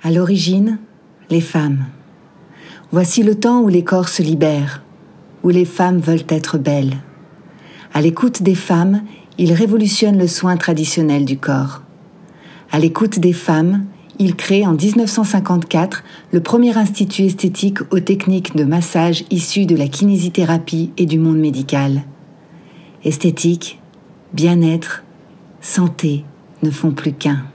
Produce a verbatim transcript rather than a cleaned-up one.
À l'origine, les femmes. Voici le temps où les corps se libèrent, où les femmes veulent être belles. À l'écoute des femmes, il révolutionne le soin traditionnel du corps. À l'écoute des femmes, il crée en dix-neuf cent cinquante-quatre le premier institut esthétique aux techniques de massage issues de la kinésithérapie et du monde médical. Esthétique, bien-être, santé ne font plus qu'un.